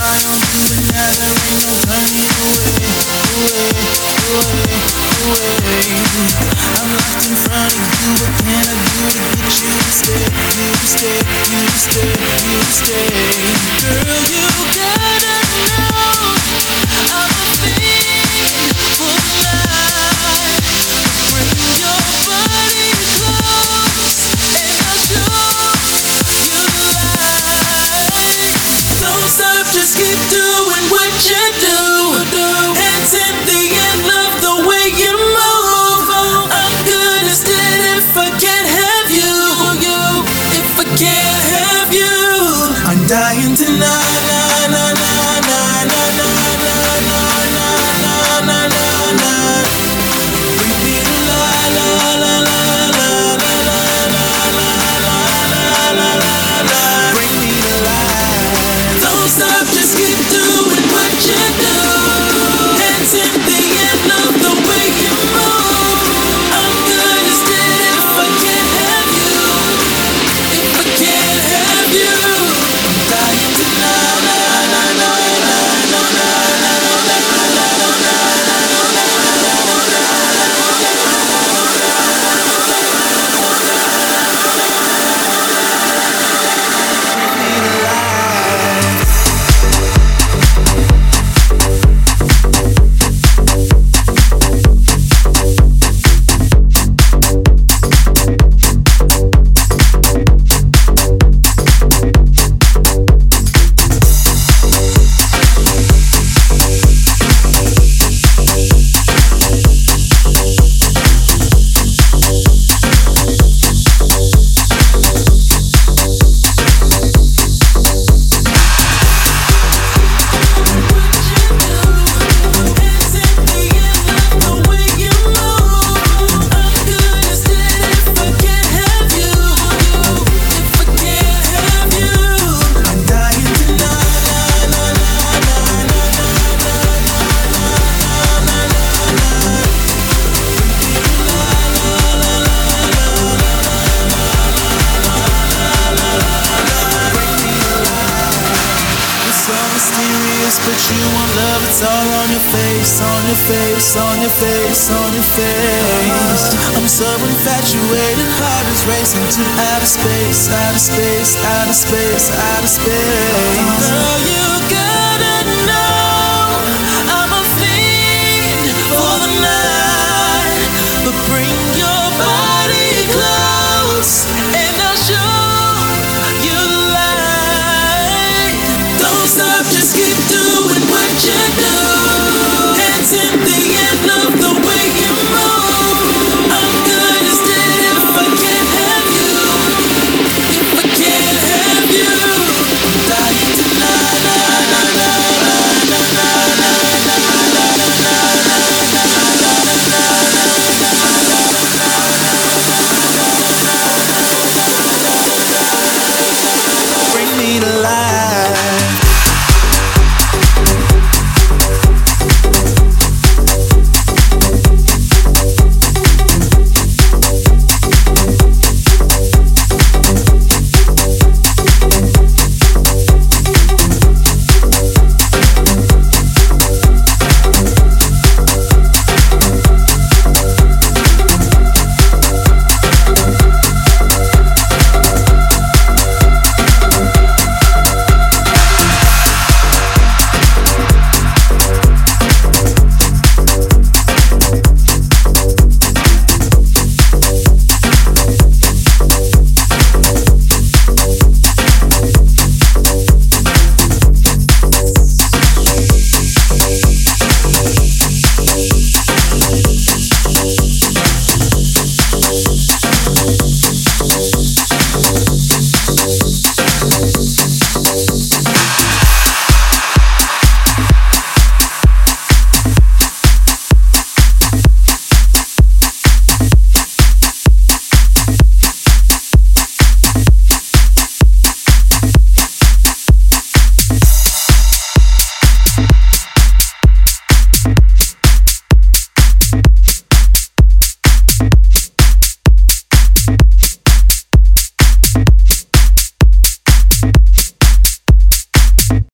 eye on you and now there ain't no turning away. I'm locked in front of you, what can I do to get you to stay? You to stay. Girl, you gotta know I'm a fiend for the night. Bring your body close and I'll show you the light. Don't stop, just keep doing what you do. Hands in the air, love the way you move. I'm good instead if I can't have you. If I can't have you, I'm dying tonight. Bring me the light, bring me the light. Don't stop, just keep doing what you do. Hands in the air, love the way you move. I'm good instead if I can't have you. If I can't have you, I'm dying tonight. But you want love, it's all on your face, on your face, on your face, on your face. I'm so infatuated, heart is racing to outer space, outer space, outer space, outer space. Girl, you gotta know I'm a fiend for the night, but bring your body close and I'll show you the light. Don't stop, just keep doing